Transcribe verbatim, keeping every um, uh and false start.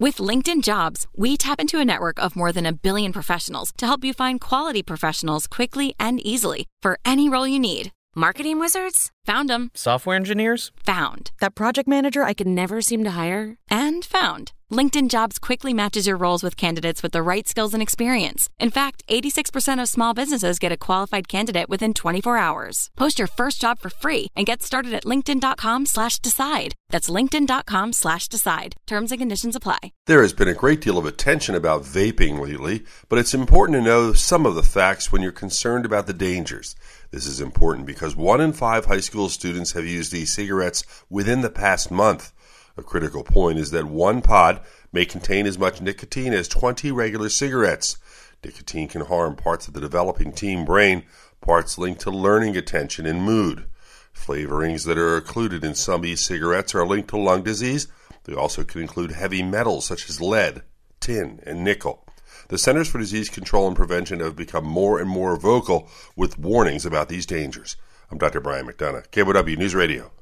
With LinkedIn Jobs, we tap into a network of more than a billion professionals to help you find quality professionals quickly and easily for any role you need. Marketing wizards? Found them. Software engineers? Found. That project manager I could never seem to hire? And found. LinkedIn Jobs quickly matches your roles with candidates with the right skills and experience. In fact, eighty-six percent of small businesses get a qualified candidate within twenty-four hours. Post your first job for free and get started at linkedin.com slash decide. That's linkedin.com slash decide. Terms and conditions apply. There has been a great deal of attention about vaping lately, but it's important to know some of the facts when you're concerned about the dangers. This is important because one in five high school students have used e-cigarettes within the past month. A critical point is that one pod may contain as much nicotine as twenty regular cigarettes. Nicotine can harm parts of the developing teen brain, parts linked to learning, attention, and mood. Flavorings that are included in some e-cigarettes are linked to lung disease. They also can include heavy metals such as lead, tin, and nickel. The Centers for Disease Control and Prevention have become more and more vocal with warnings about these dangers. I'm Doctor Brian McDonough, K B O W News Radio.